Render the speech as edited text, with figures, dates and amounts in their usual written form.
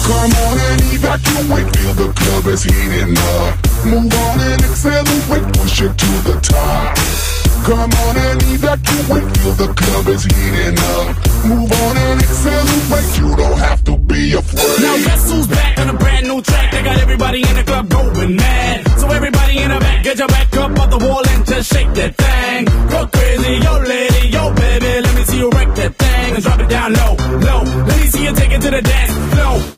Come on and evacuate, feel the club is heating up. Move on and accelerate, push it to the top. Come on and evacuate, feel the club is heating up. Move on and accelerate, you don't have to be afraid. Now guess who's back on a brand new track? They got everybody in the club going mad. So everybody in the back, get your back up off the wall and just shake that thing. Go crazy, yo lady, yo baby, let me see you wreck that thing and drop it down low, low. Let me see you take it to the dance floor.